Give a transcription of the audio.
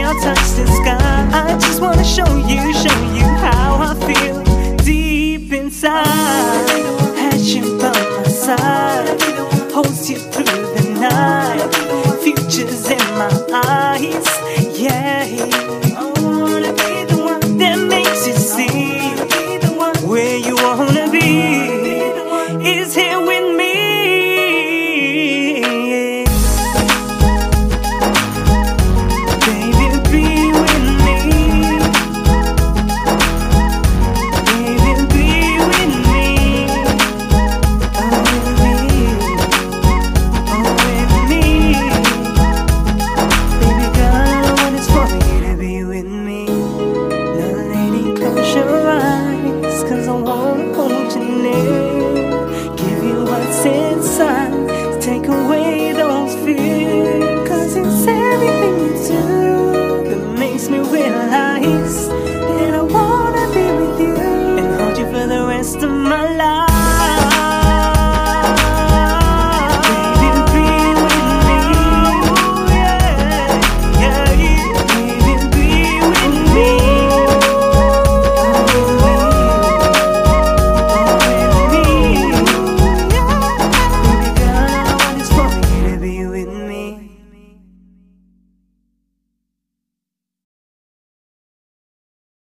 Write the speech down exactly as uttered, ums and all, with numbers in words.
I'll touch the sky. I just wanna show you, show you how I feel deep inside. Had you by my side, holds you through the night. Future's in my eyes, yeah. I wanna be the one that makes you see where you wanna be. Is here with me. Inside, take away